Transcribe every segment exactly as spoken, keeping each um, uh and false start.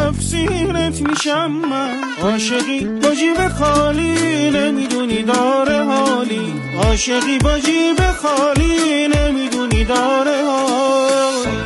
تفسیرت میشم من. عاشقی با جیب خالی نمیدونی داره حالی، عاشقی با جیب خالی نمیدونی داره حالی.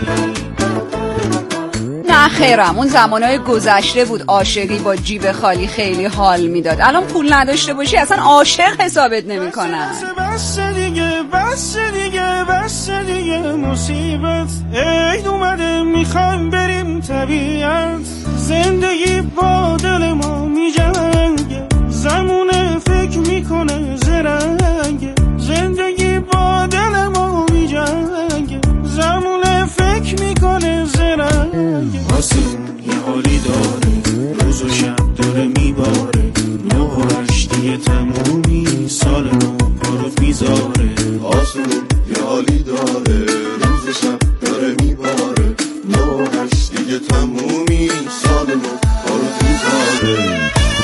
نه خیرم، اون زمانهای گذشته بود عاشقی با جیب خالی خیلی حال میداد. الان پول نداشته باشی اصلا عاشق حسابت نمی کنن. بس دیگه بس دیگه بس دیگه مصیبت عید اومده میخوایم بریم طبیعت. زندگی با دل ما میجنگه، زمونه فکر میکنه زرنگه. زندگی با دل ما میجنگه، زمونه فکر میکنه زرنگه. آسمون یه حالی داره، روز و شب داره میباره. نه و هشت دیگه تمومی، سال نو پارو میذاره. آسمون یه حالی داره، روز و شب داره میباره. نه و هشت دیگه تمومی، سال نو پارو میذاره.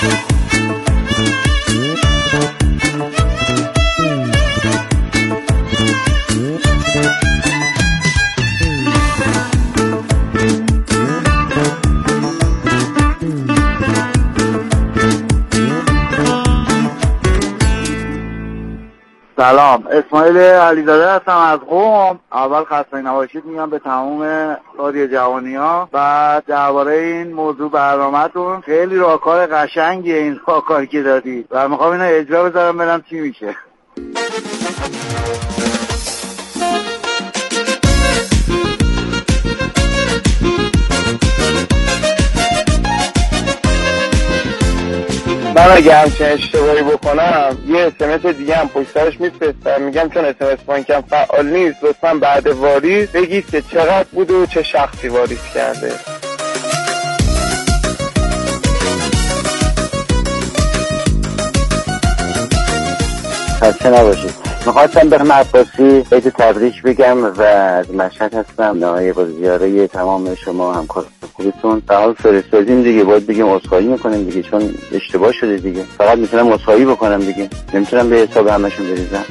سلام، اسماعیل علیزاده هستم از قم. اول خسته نباشید میگم به تمام رادیو جوانی‌ها. بعد درباره این موضوع برنامه‌تون خیلی راهکار قشنگیه این راهکاری که دادی و میخوام اینو اجرا بذارم ببینم چی میشه. من اگه همچین اشتباهی بکنم یه اسمس دیگه هم پشت سرش میفرستم، میگم چون اسمس بانکم فعال نیست لطفاً بعد واریز بگید که چقدر بود و چه شخصی واریز کرده. خسته نباشید. میخواستم به عباسی عید تبریک بگم و از مشهد هستم. نهایه با زیاره تمام شما همکار خوبتون به حال فرستادیم دیگه، باید بگیم عذرخواهی میکنیم دیگه چون اشتباه شده دیگه. فقط میتونم عذرخواهی بکنم دیگه، نمیتونم به حساب همشون بریزم.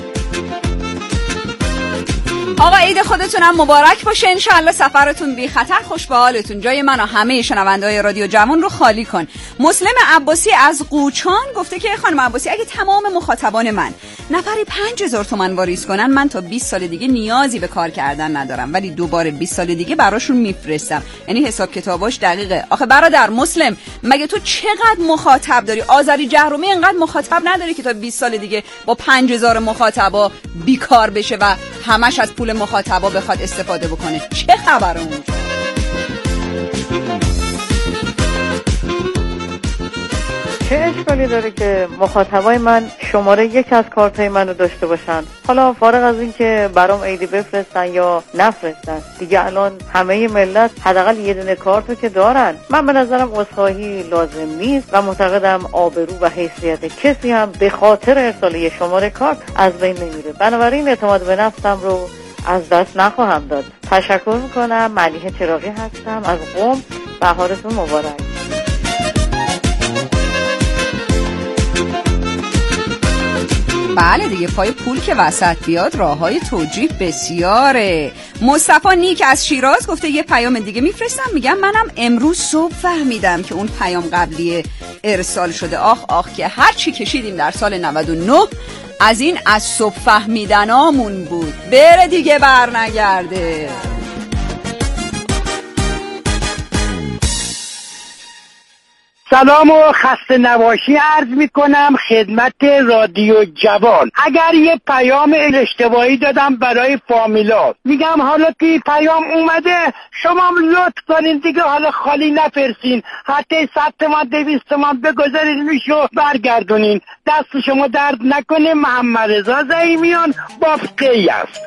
آقا عید خودتونم مبارک باشه، انشالله سفرتون بی خطر، خوش به حالتون. جای من و همه شنونده‌های رادیو جوان رو خالی کن. مسلم عباسی از قوچان گفته که خانم عباسی اگه تمام مخاطبان من نفری پنج هزار تومان واریز کنن من تا بیست سال دیگه نیازی به کار کردن ندارم، ولی دوباره بیست سال دیگه براشون میفرستم. یعنی حساب کتاباش دقیقه. آخه برادر مسلم مگه تو چقدر مخاطب داری؟ آذری جهرومی اینقدر مخاطب نداری که تا بیست سال دیگه با پنج هزار مخاطبا بیکار بشه و همش از پول مخاطبا بخواد استفاده بکنه. چه خبره اونجا؟ چه اشکالی داره که مخاطبای من شماره یک از کارتای منو داشته باشن؟ حالا فارغ از این که برام ایدی بفرستن یا نفرستن، دیگه الان همه ملت حداقل یه دونه کارتو که دارن. من به نظرم عذرخواهی لازم نیست و معتقدم آبرو و حیثیت کسی هم به خاطر ارسال یه شماره کارت از بین نمیره. بنابراین اعتماد به نفسم رو از دست نخواهم داد. تشکر میکنم. ملیحه چراغی هستم از قم. بهارتون مبارک. بله دیگه، پای پول که وسط بیاد راههای توجیه بسیاره. مصطفی نیک از شیراز گفته یه پیام دیگه میفرستم، میگم منم امروز صبح فهمیدم که اون پیام قبلی ارسال شده. آخ آخ که هر چی کشیدیم در سال نود و نه از این از صبح فهمیدنامون بود، بره دیگه بر نگرده. سلام و خسته نباشی عرض می کنم خدمت رادیو جوان. اگر یه پیام اشتباهی دادم برای فامیلا، میگم حالا که پیام اومده شما هم لطف کنین دیگه حالا خالی نفرسین، حتی صد تومن دویست تومن بگذارین میشو برگردونین. دست شما درد نکنه. محمد رضا زعیمیان بافقی است.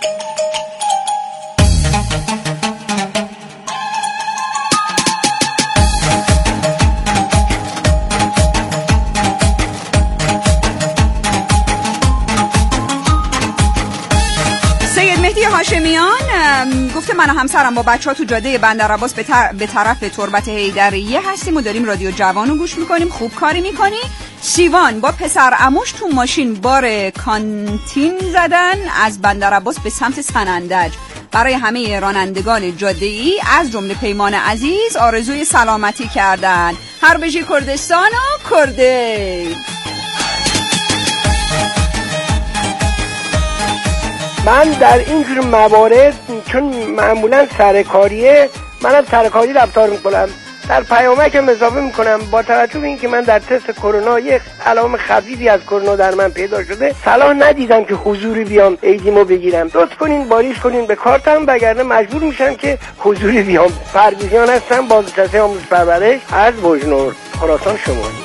مهدی هاشمیان گفته من و همسرم با بچه‌ها تو جاده بندرعباس به, تر... به طرف تربت حیدریه هستیم و داریم رادیو جوانو گوش میکنیم. خوب کاری میکنی. سیوان با پسر عموش تو ماشین بار کانتین زدن از بندرعباس به سمت سنندج. برای همه رانندگان جاده‌ای از جمله پیمان عزیز آرزوی سلامتی کردند. هر بجی کردستان و کرده. من در اینجور موارد چون معمولا سرکاریه، منم سرکاری رفتار میکنم، در پیامکم اضافه میکنم با توجه به اینکه من در تست کرونا یک علائم خفیفی از کرونا در من پیدا شده، صلاح ندیدم که حضوری بیام ایدیمو بگیرم. لطف کنین واریز کنین به کارتم، وگرنه مجبور میشم که حضوری بیام. پرویزیان هستم، بازنشسته آموزش پرورش از بوجنور، خراسان شمالی.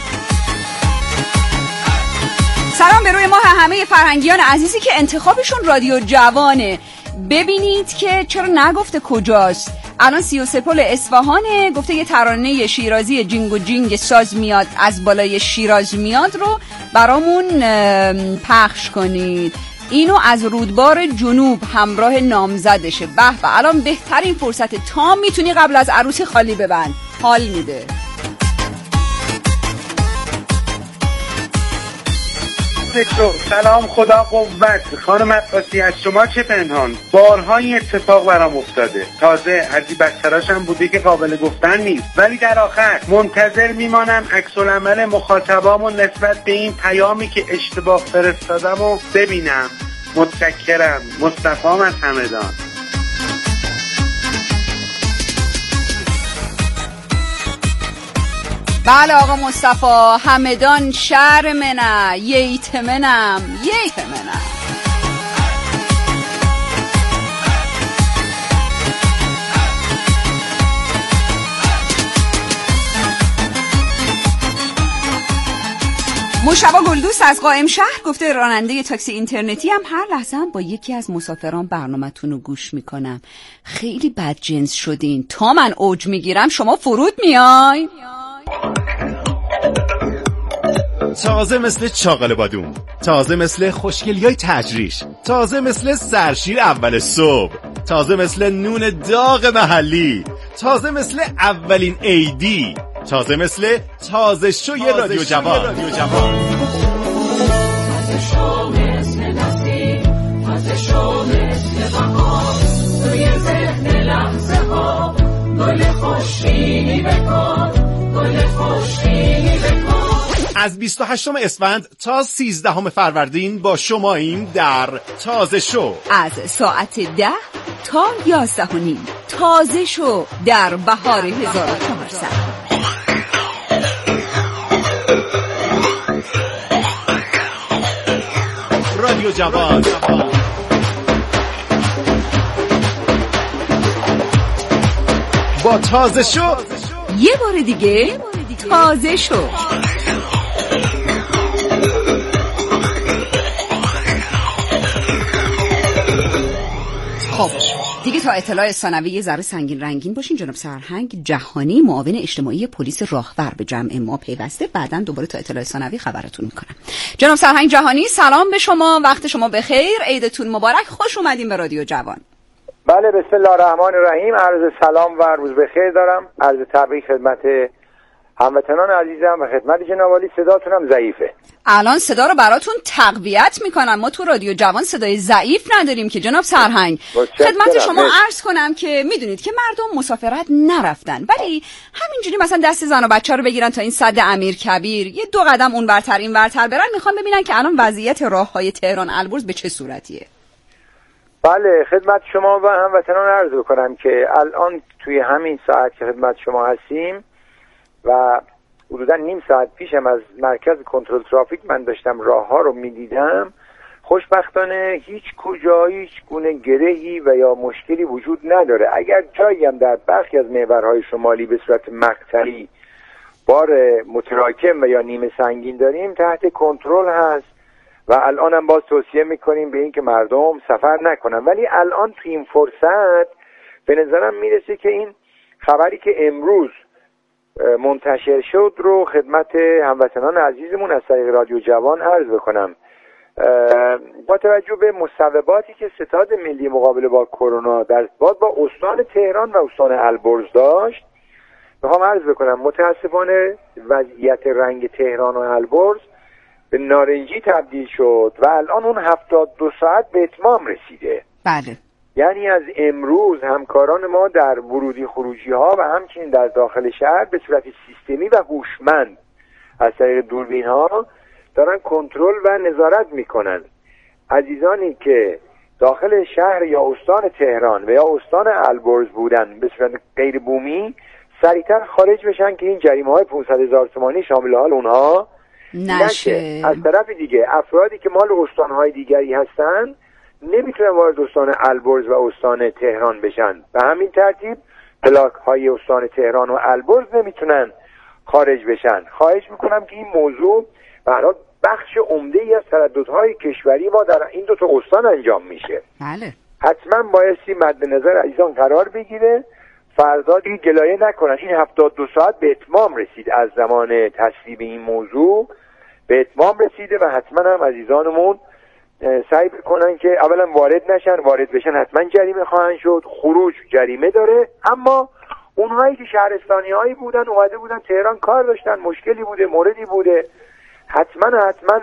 سلام به روی ماه همه فرهنگیان عزیزی که انتخابشون رادیو جوانه. ببینید که چرا نگفته کجاست. الان سی و سه پل اصفهانه، گفته یه ترانه شیرازی جینگ و جینگ ساز میاد از بالای شیراز میاد رو برامون پخش کنید. اینو از رودبار جنوب همراه نامزدشه. به به، الان بهترین فرصت، تا میتونی قبل از عروسی خالی ببند، حال میده. سلام، خدا قوت. خانم عباسی از شما چه پنهان؟ بارها این اتفاق برام افتاده. تازه از این بچه‌راش هم بوده که قابل گفتن نیست، ولی در آخر منتظر میمانم عکس العمل مخاطبامو نسبت به این پیامی که اشتباه فرستادم و ببینم. متشکرم. مصطفی از همدان. بله آقا مصطفی، همدان شهر منه، ییت منم ییت منم. مشابه گلدوست از قائم شهر گفته راننده تاکسی اینترنتی هم هر لحظه هم با یکی از مسافران برنامه‌تون رو گوش میکنم. خیلی بدجنس شدین، تا من اوج میگیرم شما فرود میاین. تازه مثل چاقال بادوم، تازه مثل خوشگلیای تجریش، تازه مثل سرشیر اول صبح، تازه مثل نون داغ محلی، تازه مثل اولین عیدی، تازه مثل تازه شوی رادیو جوان. رادیو جوان. تازه شو مثل نسیم، تازه شو مثل بهار، توی ذهن لحظه ها گل خوشبینی بکن، گل خوشبینی بکن. از بیست و هشتم اسفند تا سیزدهم فروردین با شماییم در تازه شو. از ساعت ده تا یازده و نیم تازه شو در بهار هزار و چهارصد. رادیو جوان. با تازه شو یه بار دیگه تازه شو. خب دیگه تا اطلاع ثانوی یه ذره سنگین رنگین باشین. جناب سرهنگ جهانی معاون اجتماعی پلیس راهور به جمع ما پیوسته، بعداً دوباره تا اطلاع ثانوی خبرتون میکنم. جناب سرهنگ جهانی سلام به شما، وقت شما بخیر، عیدتون مبارک، خوش اومدین به رادیو جوان. بله بسم الله الرحمن الرحیم. عرض سلام و روز بخیر دارم. عرض تبریک خدمت هموطنان عزیزم و خدمت جناب عالی. صداتونم ضعیفه. الان صدا رو براتون تقویت میکنم. ما تو رادیو جوان صدای ضعیف نداریم که جناب سرهنگ. خدمت شما عرض کنم که میدونید که مردم مسافرت نرفتن، ولی همینجوری مثلا دست زن و بچه رو بگیرن تا این سد امیرکبیر یه دو قدم اون ورتر این ورتر برن، میخوام ببینن که الان وضعیت راههای تهران البرز به چه صورتیه. بله خدمت شما و هموطنان عرض بکنم که الان توی همین ساعت که خدمت شما هستیم و حدودا نیم ساعت پیشم از مرکز کنترل ترافیک من داشتم راه ها رو میدیدم، خوشبختانه هیچ کجایی هیچ گونه گرهی و یا مشکلی وجود نداره. اگر جایی هم در برخی از محورهای شمالی به صورت مقطعی بار متراکم و یا نیمه سنگین داریم تحت کنترل هست و الان هم باز توصیه میکنیم به این که مردم سفر نکنن. ولی الان تو این فرصت به نظرم میرسه که این خبری که امروز منتشر شد رو خدمت هموطنان عزیزمون از طریق رادیو جوان عرض بکنم. با توجه به مصوباتی که ستاد ملی مقابله با کرونا در ارتباط با استان تهران و استان البرز داشت، میخوام عرض بکنم متاسفانه وضعیت رنگ تهران و البرز به نارنجی تبدیل شد و الان اون هفتاد و دو ساعت به اتمام رسیده. بله. یعنی از امروز همکاران ما در ورودی خروجی ها و همچنین در داخل شهر به صورت سیستمی و هوشمند از طریق دوربین ها دارن کنترل و نظارت میکنن. عزیزانی که داخل شهر یا استان تهران و یا استان البرز بودن به صورت غیر بومی سریعتر خارج بشن که این جریمه های پانصد هزار تومانی شامل حال اونها نشه. از طرف دیگه افرادی که مال استان های دیگری هستن نمیتونن وارد استان البرز و استان تهران بشن و همین ترتیب بلاک های استان تهران و البرز نمیتونن خارج بشن. خواهش میکنم که این موضوع برای بخش عمده‌ای از ترددهای کشوری ما در این دو تا استان انجام میشه. بله. حتما بایستی مد نظر عزیزان قرار بگیره، فردا دیگه گلایه نکنن. این هفتاد و دو ساعت به اتمام رسید، از زمان تصویب این موضوع به اتمام رسیده و حتما هم عزیزانمون سعی بکنن که اولا وارد نشن، وارد بشن حتما جریمه خواهند شد. خروج جریمه داره، اما اونهایی که شهرستانی هایی بودن اومده بودن تهران کار داشتن، مشکلی بوده، موردی بوده، حتما حتما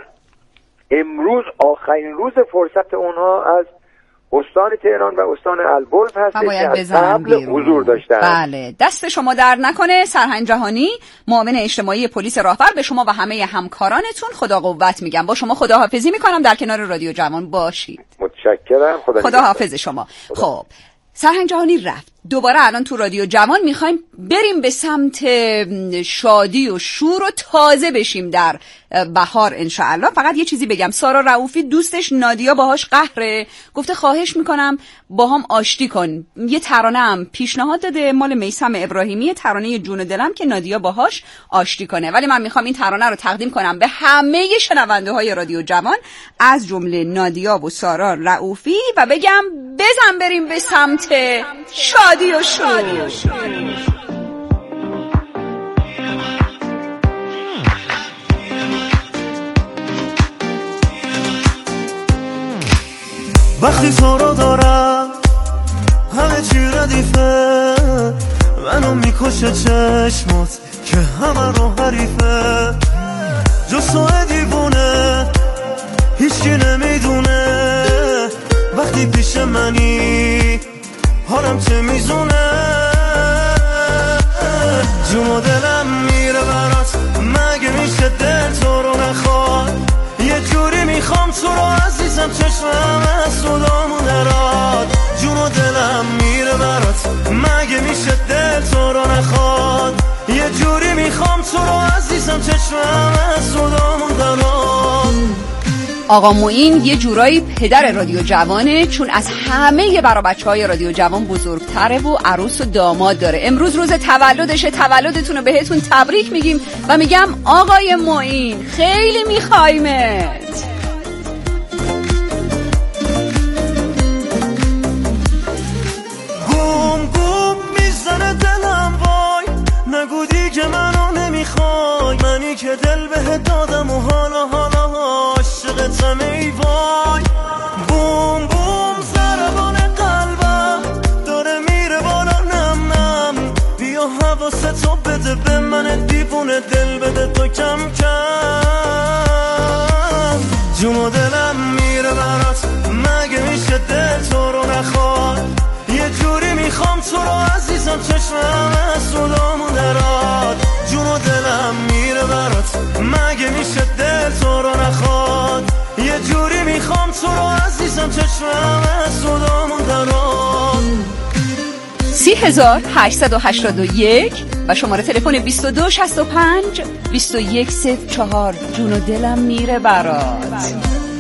امروز آخرین روز فرصت اونها از استان تهران و استان البرز هست که قبل حضور داشتن. بله، دست شما در نکنه. سرهنگ جهانی، معاون اجتماعی پلیس راهور، به شما و همه همکارانتون خدا قوت میگم. با شما خداحافظی میکنم، در کنار رادیو جوان باشید. متشکرم. خدا خداحافظ شما. خدا. خب سرهنگ جهانی رفت. دوباره الان تو رادیو جوان میخوایم بریم به سمت شادی و شور و تازه بشیم در بهار انشاءالله. فقط یه چیزی بگم، سارا رؤوفی دوستش نادیا باهاش قهره، گفته خواهش میکنم با هم آشتی کن. یه ترانه هم پیشنهاد داده مال میثم ابراهیمی، ترانه جون و دلم که نادیا باهاش آشتی کنه. ولی من میخوام این ترانه رو تقدیم کنم به همه شنونده های رادیو جوان از جمله نادیا و سارا رؤوفی و بگم بزن بریم به سمت شادی و شور. وقتی تو رو دارم همه چی ردیفه، منو میکشه چشمات که همه رو حریفه، جز تو دیوونه هیچی نمیدونه، وقتی پیش منی حالم چه میزونه، جون و دلم میره برات، مگه میشه دل تو رو نخواد، یه جوری میخوام تو رو عزیزم چشمم از صدامون دراد، جون و دلم میره برات، مگه میشه دل تو رو نخواد، یه جوری میخوام تو رو عزیزم چشمم از صدامون دراد. آقا معین یه جورایی پدر رادیو جوانه، چون از همه برا بچهای رادیو جوان بزرگتره و عروس و داماد داره. امروز روز تولدشه، تولدتون رو بهتون تبریک میگیم و میگم آقای معین خیلی میخوایمت. گم گم میزنه دلم وای، نگو دیگه منو نمیخوای، منی که دل بهت دادم و حالا حالا عاشقتم ای وای، بوم بوم ضربان قلبم داره میره بالا نم نم، بیا حواستو بده به من دیوونه، دل بده تو کم کم، جون و دلم میره برات، مگه میشه دل تو رو نخواد، یه جوری میخوام تو رو عزیزم چشمم از صدامون دراد، جون و دلم میره برات، مگه میشه دل تو رو نخواد، یه جوری میخوام تو رو عزیزم چشمم از صدامون دراد. سی هزار هشتصد و هشتاد و یک و شماره تلفن بیست و دو شصت و پنج بیست و یک صفر چهار. جون و دلم میره برات.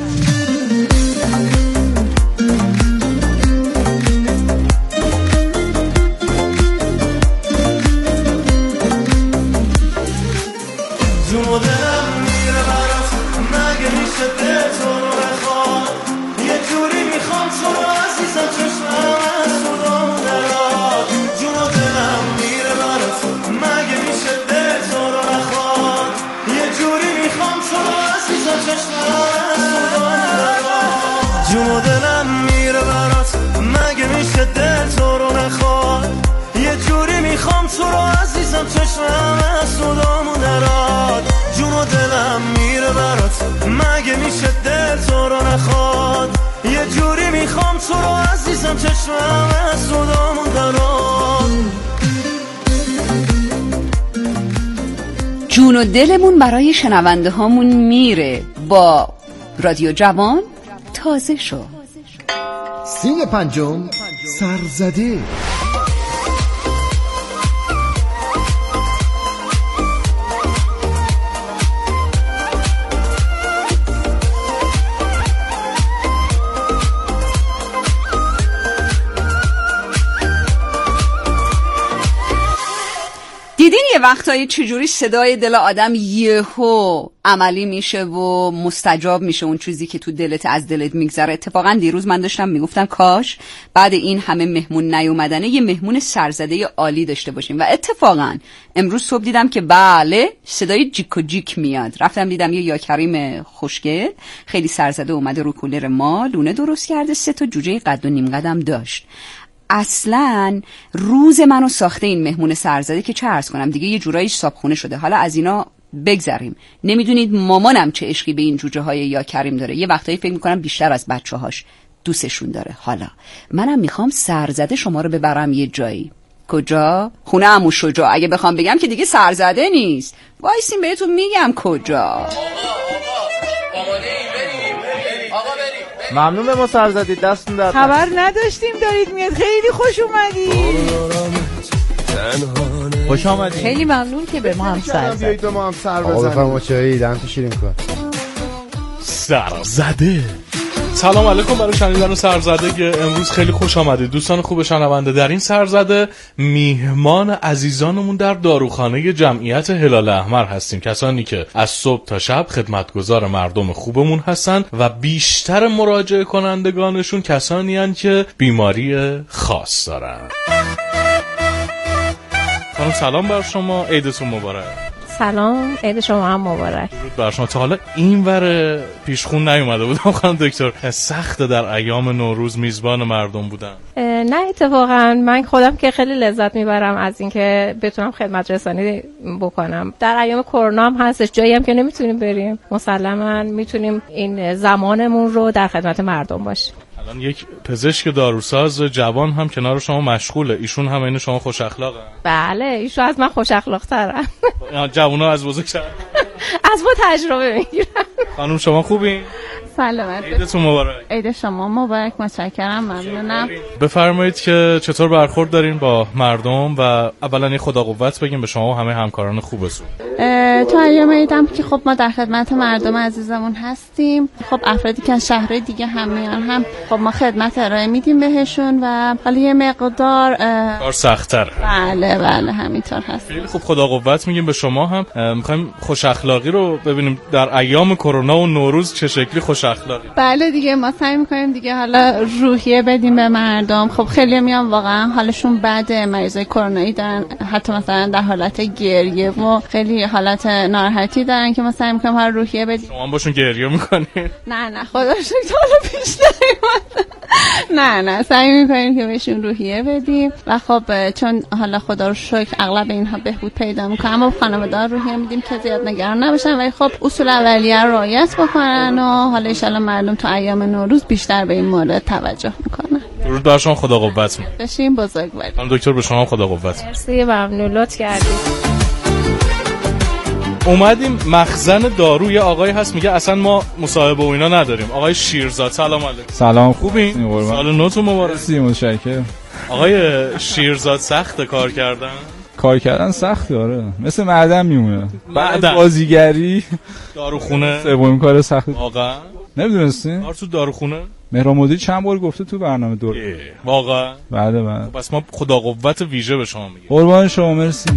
جون و دلم میره برات، مگه میشه دل تو رو نخواد، یه جوری میخوام تو رو عزیزم چشمم از صدامون دراد، جون و دلم میره برات، مگه میشه دل تو رو نخواد، یه جوری میخوام تو رو عزیزم چشمم از صدامون دراد، جون و دلم میره برات، مگه میشه دل تو رو نخواد، یه جوری میخوام تو رو عزیزم چشمم از صدامون دراد، جون و دلم میره برات، مگه میشه دل تو رو نخواد، یه جوری میخوام تو رو عزیزم ببندم چشمم از صدامون دران. جون و دلمون برای شنونده هامون میره. با رادیو جوان تازه شو. سین پنجم سرزده. دیدین یه وقتایی چجوری صدای دل آدم یهو عملی میشه و مستجاب میشه اون چیزی که تو دلت از دلت میگذره. اتفاقا دیروز من داشتم میگفتم کاش بعد این همه مهمون نیومدنه یه مهمون سرزده عالی داشته باشیم و اتفاقا امروز صبح دیدم که بله صدای جیک و جیک میاد. رفتم دیدم یه یاکریم خوشگل خیلی سرزده اومده رو کولر ما لونه درست کرده، سه تا جوجه قد و نیم قدم داشت. اصلا روز منو ساخته این مهمون سرزده که چه عرض کنم دیگه یه جورایی صابخونه شده. حالا از اینا بگذریم. نمیدونید مامانم چه عشقی به این جوجه های یا کریم داره. یه وقتایی فکر میکنم بیشتر از بچه هاش دوستشون داره. حالا منم میخوام سرزده شما رو ببرم یه جایی. کجا؟ خونه عمو شجاع. اگه بخوام بگم که دیگه سرزده نیست، وایسین بهتون میگم کجا. ممنون به ما سر زدید، دستون درد نکنه. خبر نداشتیم دارید میاد، خیلی خوش اومدید. خوش آمدید. خیلی ممنون که به ما هم سر زدید. بیایید به ما هم سر بزنید. آقا بفرما چایی دم شیرین کن. سر زده. سلام علیکم برای شنیدن سرزده که امروز خیلی خوش آمدید دوستان خوب شنونده. در این سرزده میهمان عزیزانمون در داروخانه جمعیت هلال احمر هستیم، کسانی که از صبح تا شب خدمتگزار مردم خوبمون هستن و بیشتر مراجعه کنندگانشون کسانی هستند که بیماری خاص دارن. خانم سلام بر شما، عیدتون مبارک. سلام، عید شما هم مبارک. درود بر شما. تا حالا این ور پیشخون نیومده بودم خانم دکتر، سخت در ایام نوروز میزبان مردم بودن؟ نه اتفاقا من خودم که خیلی لذت میبرم از اینکه بتونم خدمت رسانی بکنم. در ایام کرونا هم هستش، جایی هم که نمیتونیم بریم، مسلما میتونیم این زمانمون رو در خدمت مردم باشیم. الان یک پزشک داروساز جوان هم کنار شما مشغوله، ایشون هم اینو شما خوش اخلاقه؟ بله ایشون از من خوش اخلاق ترن. جوونا از بزرگتر از ما تجربه میگیرن. خانم شما خوبین؟ سلامت. عیدتون مبارک. عید شما مبارک، متشکرم، ممنونم. بفرمایید که چطور برخورد دارین با مردم و اولا یه خدا قوت بگیم به شما و همه همکاران خوبتون. تو ایام عیدم که خب ما در خدمت مردم عزیزمون هستیم. خب افرادی که از شهرهای دیگه هم میان هم خب ما خدمت ارائه میدیم بهشون و حالا یه مقدار کار سخت‌تره. بله بله همینطور هست. خیلی خوب، خدا قوت میگیم به شما هم. میخوایم خوش اخلاقی رو ببینیم در ایام کرونا و نوروز چه شکلی خوش اخلاقی. بله دیگه ما سعی میکنیم دیگه حالا روحیه بدیم به مردم. خب خیلی میان واقعا حالشون بده، مریضای کرونایی دارن، حتی مثلا در حالت گریه و خیلی حالت ناراحتی دارن که ما سعی میکنیم حالا روحیه بدیم. شما هم باشون گریه میکنید؟ نه نه خدا رو شکر حالا پیش نیومد. نه نه سعی میکنیم که بهشون روحیه بدیم و خب چون حالا خدا رو شکر اغلب اینها بهبود پیدا میکنن، اما خانواده‌ها روحیه میدیم که زیاد نگران نباشن و خب اصول اولیه رو رعایت بکنن و حالا ان شاء الله مردم تو ایام نوروز بیشتر به این مورد توجه میکنن. درود بر شما، خدا قوت میده. بشین بزرگوار. خانم دکتر به شما خدا قوت. مرسی، ممنون، لطف کردید. اومدیم مخزن دارو، یه آقای هست میگه اصلا ما مصاحبه و اینا نداریم. آقای شیرزاد سلام علیکم. سلام، خوبین؟ سال نوتون مبارک. متشکرم. آقای شیرزاد سخت کار کردن؟ کار کردن سخت داره، مثل معدن میمونه. بعد بازیگری داروخونه سومین کار سخت. واقعا نمیدونستین؟ کار تو داروخونه؟ مهران مدیری چند بار گفته تو برنامه دور. واقعا؟ بله بله. پس ما خدا قوت ویژه به شما میگیم. قربان شما، مرسی.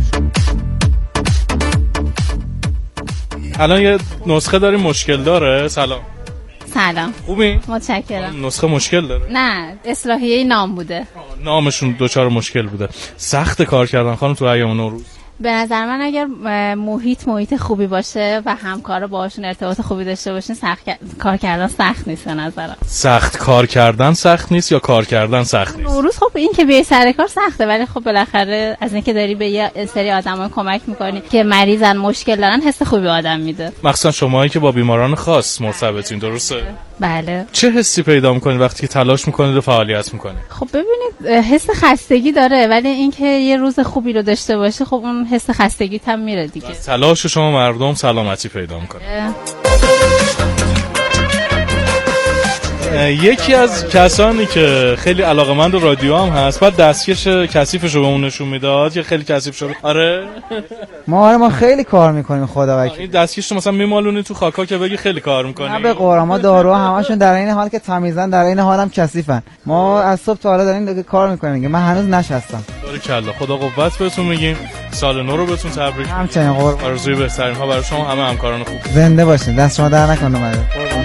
الان یه نسخه داریم مشکل داره. سلام. سلام. خوبی؟ متشکرم. نسخه مشکل داره؟ نه، اصلاحیه نام بوده. نامشون دوچار مشکل بوده. سخت کار کردن خانم تو ایام نوروز؟ به نظر من اگر محیط محیط خوبی باشه و همکارا باهاشون ارتباط خوبی داشته باشین سخت کار کردن سخت نیست به نظرم. سخت کار کردن سخت نیست یا کار کردن سخت نیست؟ نوروز خب این که بیای سر کار سخته، ولی خب بالاخره از اینکه داری به یه سری آدما کمک میکنی که مریضن مشکل دارن حس خوبی به آدم میده. مخصوصا شماهایی که با بیماران خاص مرتبطین، درسته؟ بله. چه حسی پیدا میکنید وقتی که تلاش میکنید و فعالیت میکنید؟ خب ببینید حس خستگی داره، ولی اینکه یه روز خوبی رو داشته باشه خب اون حس خستگی هم میره دیگه. تلاش شما مردم سلامتی پیدا میکنه. یکی از کسانی که خیلی علاقه‌مند رادیو هم هست بعد دستکش کثیفش رو بهمون نشون میداد که خیلی کثیف شده. آره ما آره ما خیلی کار میکنیم خدا وکیل. این دستکش رو مثلا میمالونی تو خاکا که بگی خیلی کار میکنی. نه به قرآن ما دارو همشون در این حال که تمیزن در این حال هم کثیفن. ما از صبح تا حالا داریم کار میکنیم دیگه. من هنوز نشستم. باریکلا خدا قوت بهتون میگیم. سال نو رو بهتون تبریک. همچنین قربان. آرزوی بهترین ها برای شما همه همکاران خوب. زنده باشین. دست شما در نکنه اومده.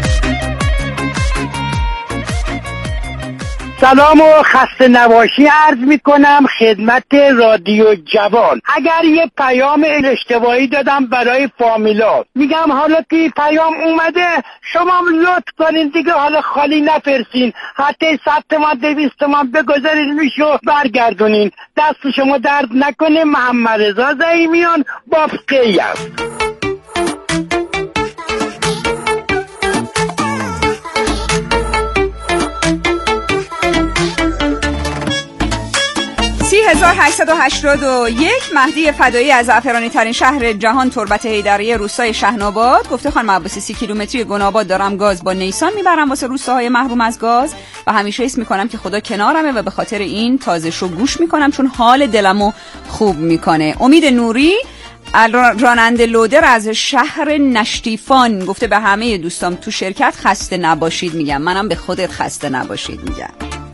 سلام و خسته نباشی عرض می کنم خدمت رادیو جوان. اگر یه پیام اشتباهی دادم برای فامیلا، میگم حالا که پیام اومده شما هم لطف کنین دیگه حالا خالی نفرسین، حتی ثبت ما دویست تومن بگذارین میشو برگردونین. دست شما درد نکنه. محمد رضا زعیمیان بافقی است. سی هزار و هشتصد و هشتاد و یک مهدی فدایی از زعفرانی ترین شهر جهان تربت حیدریه روستای شهناباد گفته خانم عباسی سی کیلومتری گناباد دارم گاز با نیسان میبرم واسه روستاهای محروم از گاز و همیشه حس میکنم که خدا کنارمه و به خاطر این تازه شو گوش میکنم چون حال دلمو خوب میکنه. امید نوری راننده لودر از شهر نشتیفان گفته به همه دوستام تو شرکت خسته نباشید میگم. منم به خودت خسته نباشید میگم.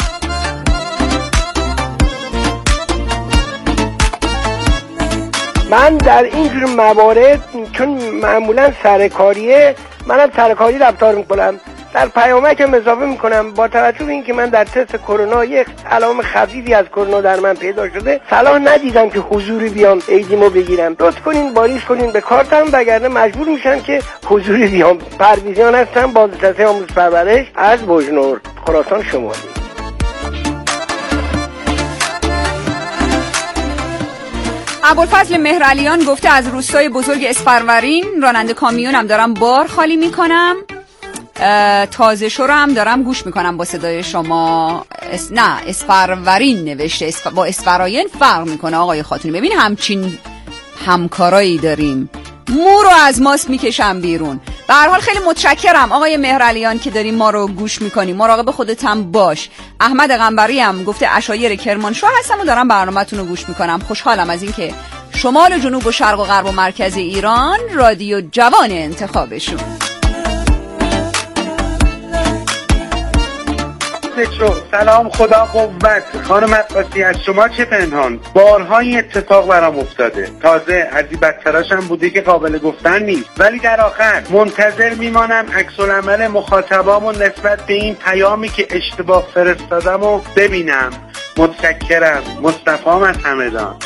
من در اینجور موارد چون معمولا سرکاریه منم سرکاری رفتار میکنم، در پیامکم اضافه میکنم با توجه به اینکه من در تست کرونا یک علائم خفیفی از کرونا در من پیدا شده صلاح ندیدم که حضوری بیام ایدیمو بگیرم. لطف کنین واریز کنین به کارتم وگرنه مجبور میشن که حضوری بیام. پرویزیان هستم بازنشسته آموزش پرورش از بوجنور خراسان شمالی. ابوالفضل مهرعلیان گفته از روستای بزرگ اسپرورین راننده کامیونم دارم بار خالی میکنم تازه شو رو هم دارم گوش میکنم با صدای شما. اس... نه اسپرورین نوشته اسپ... با اسپراین فرق میکنه آقای خاتونی. ببین همچین همکارایی داریم مو رو از ماست میکشم بیرون. به هر حال خیلی متشکرم آقای مهرعلیان که داریم ما رو گوش میکنی. مراقب خودت هم باش. احمد قنبری هم گفته عشایر کرمانشاه هستم و دارم برنامه‌تون رو گوش میکنم. خوشحالم از اینکه شمال و جنوب و شرق و غرب و مرکز ایران رادیو جوان انتخابشون. سلام خدا قوت. خانم عباسی از شما چه پنهان؟ بارها این اتفاق برام افتاده، تازه از این بدتراش هم بوده که قابل گفتن نیست، ولی در آخر منتظر میمانم عکس العمل مخاطبامو نسبت به این پیامی که اشتباه فرستادم و ببینم. متشکرم. مصطفی از همدان.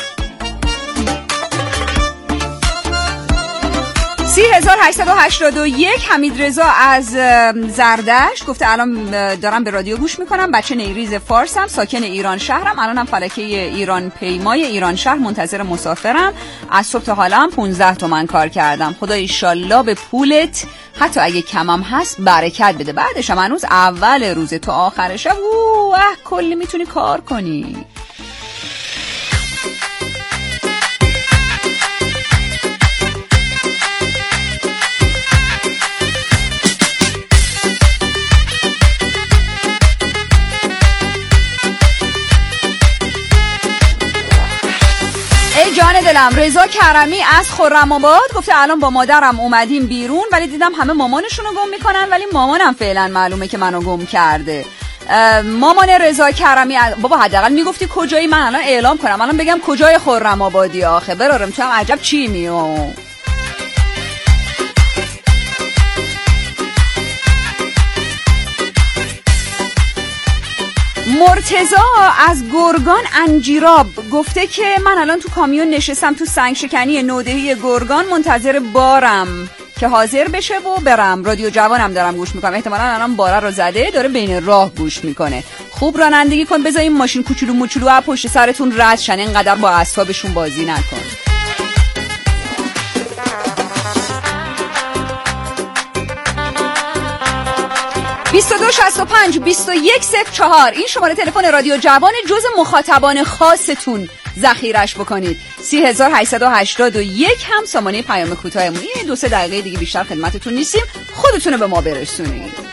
سی هزار و هشتصد و هشتاد و یک حمید رضا از زردشت گفته الان دارم به رادیو گوش میکنم. بچه نیریز فارسم، ساکن ایران شهرم، الانم فلکه ایران پیمای ایران شهر منتظر مسافرم. از صبح تا حالا هم پونزده تومن کار کردم. خدا ایشالله به پولت حتی اگه کمم هست برکت بده. بعدش هم هنوز اول روز تو آخرش اوه کلی میتونی کار کنی. جان دلم رضا کرمی از خرم‌آباد گفته الان با مادرم اومدیم بیرون ولی دیدم همه مامانشون رو گم میکنن ولی مامانم فعلا معلومه که منو گم کرده. مامان رضا کرمی بابا حداقل میگفتی کجایی من الان اعلام کنم الان بگم کجای خرم‌آبادی آخه برارم تو هم عجب چی میو. مرتضی از گرگان انجیراب گفته که من الان تو کامیون نشستم تو سنگ شکنی نودهی گرگان منتظر بارم که حاضر بشه و برم. رادیو جوانم دارم گوش میکنم. احتمالاً الان باره رو زده داره بین راه گوش میکنه. خوب رانندگی کن، بذار این ماشین کوچولو موچولو از پشت سرتون رد شن، اینقدر با اعصابشون بازی نکن. بیست و دو شصت و پنج بیست و یک صفر چهار این شماره تلفن رادیو جوان، جز مخاطبان خاصتون ذخیرش بکنید. سی هزار هشتصد و هشتاد و یک هم سامانه پیام کوتاهمون. یه دو سه دقیقه دیگه بیشتر خدمتتون نیستیم، خودتون رو به ما برسونید.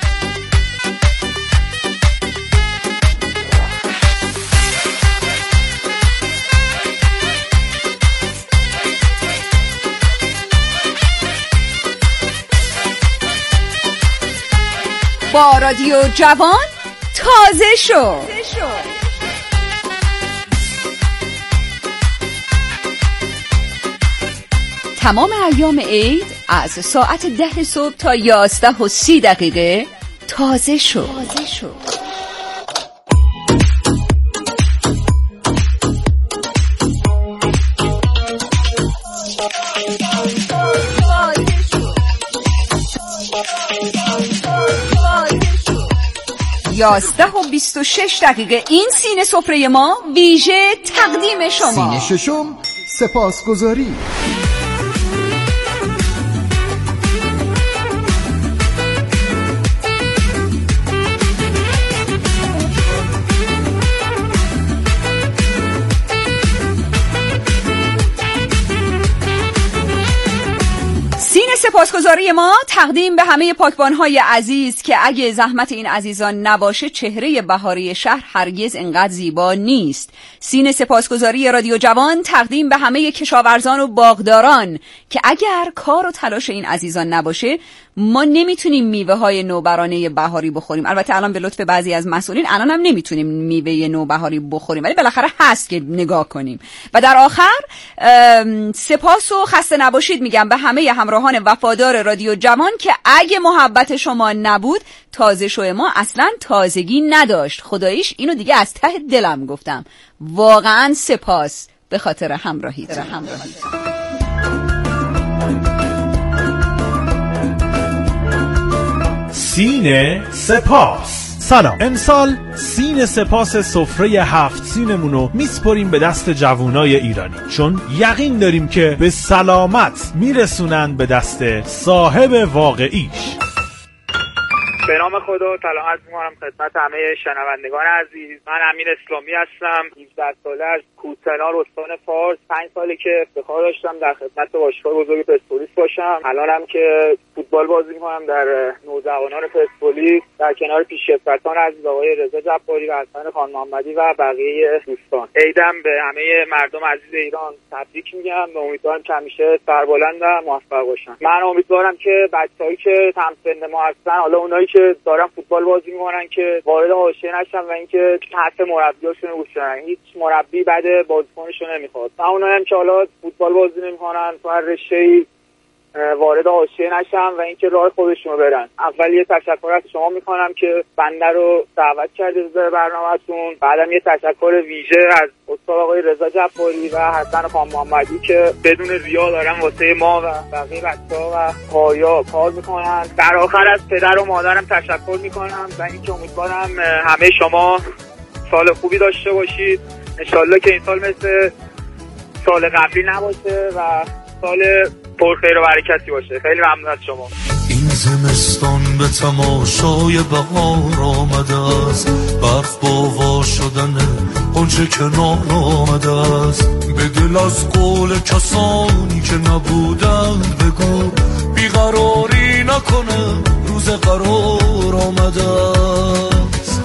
با رادیو جوان تازه شو. تمام ایام عید از ساعت ده صبح تا یازده و سی دقیقه تازه شو. تازه شو. یازده و بیست و شش دقیقه این سینه سفره ما ویژه تقدیم شما. سینه ششم سپاسگزاری. سپاسگزاری ما تقدیم به همه پاکبان‌های عزیز که اگه زحمت این عزیزان نباشه چهره بهاری شهر هرگز انقدر زیبا نیست. سین سپاسگزاری رادیو جوان تقدیم به همه کشاورزان و باغداران که اگر کار و تلاش این عزیزان نباشه ما نمیتونیم میوه های نوبرانه بهاری بخوریم. البته الان به لطف بعضی از مسئولین الان هم نمیتونیم میوه نوبهاری بخوریم، ولی بالاخره هست که نگاه کنیم. و در آخر سپاس و خسته نباشید میگم به همه همراهان وفادار رادیو جوان که اگه محبت شما نبود تازه شو ما اصلا تازگی نداشت. خداییش اینو دیگه از ته دلم گفتم. واقعا سپاس به خاطر همراهیت. سینه سپاس. سلام، امسال سینه سپاس سفره هفت سینمونو میسپریم به دست جوانای ایرانی، چون یقین داریم که به سلامت میرسونن به دست صاحب واقعیش. به نام خدا سلام عرض می‌کنم خدمت همه شنوندگان عزیز. من امین اسلامی هستم، هجده ساله از کوهستان استان فارس. پنج ساله که افتخار داشتم در خدمت باشگاه بزرگ پرسپولیس باشم. الانم که فوتبال بازی می‌کنم در نوجوانان پرسپولیس در کنار پیشکسوتان عزیز آقای رضا جباری و حسن خان محمدی و بقیه دوستان. عیدم به همه مردم عزیز ایران تبریک میگم. امیدوارم که همیشه سربلند و موفق باشن. من امیدوارم که بچه‌هایی که همسن ما هستن، حالا اونایی که دارن فوتبال بازی میکنن که وارد حاشیه نشن و اینکه حتی مربیاشون رو گوش بدن. هیچ مربی بعد بازیکنشو نمیخواد. اونایی هم که حالا فوتبال بازی نمیکنن تو هر رشته‌ای وارد حاشیه نشن و اینکه راه خودشون رو برن. اول یه تشکر از شما میکنم که بنده رو دعوت کردید به برنامه‌تون. بعدم یه تشکر ویژه از استاد آقای رضا جباری و حسن خان محمدی که بدون ریا دارن واسه ما و بقیه بچه‌ها و پایا کار میکنن. در آخر از پدر و مادرم تشکر میکنم و اینکه امیدوارم همه شما سال خوبی داشته باشید. انشالله که این سال مثل سال قبلی نباشه و سال پر خیر و برکتی باشه. خیلی ممنون از شما. این زمستان به تماشای بهار آمده است، برف باوا شدن غنچه کنار آمده است. به دل از قول کسانی که نبودند بگو بیقراری نکنه، روز قرار آمده است.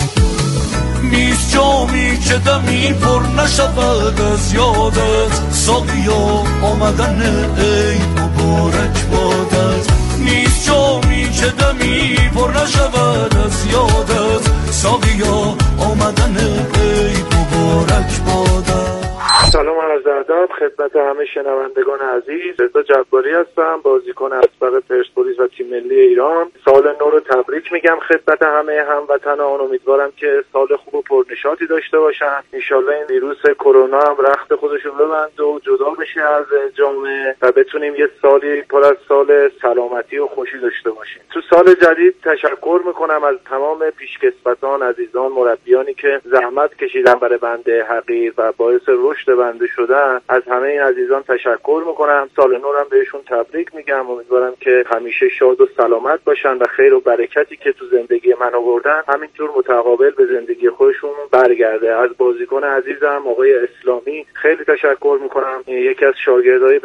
نیست جامی که دمی پر نشود از یادت، ساقیا آمدن عید مبارک بادت. نیست جامی که دمی پر نشود از یادت، ساقیا آمدن عید مبارک بادت. سلام عرض ادب ادب خدمت همه شنوندگان عزیز. رضا جباری هستم، بازیکن اسبق پرسپولیس و تیم ملی ایران. سال نو رو تبریک میگم خدمت همه هموطنان. امیدوارم که سال خوب و پرنشاطی داشته باشن. انشالله این ویروس کرونا هم رخت خودش رو ببنده و جدا بشه از جامعه و بتونیم یه سالی پر از سال سلامتی و خوشی داشته باشیم. تو سال جدید تشکر میکنم از تمام پیشکسوتان، عزیزان، مربیانی که زحمت کشیدن برای بنده حقیر و باعث رشد بنده شدن. از همه این عزیزان تشکر میکنم. سال نو هم بهشون تبریک میگم. امیدوارم که همیشه شاد و سلامت باشن و خیر و برکتی که تو زندگی من آوردن همینطور متقابل به زندگی خودشون برگرده. از بازیکن عزیزم آقای اسلامی خیلی تشکر میکنم. یکی از شاگردای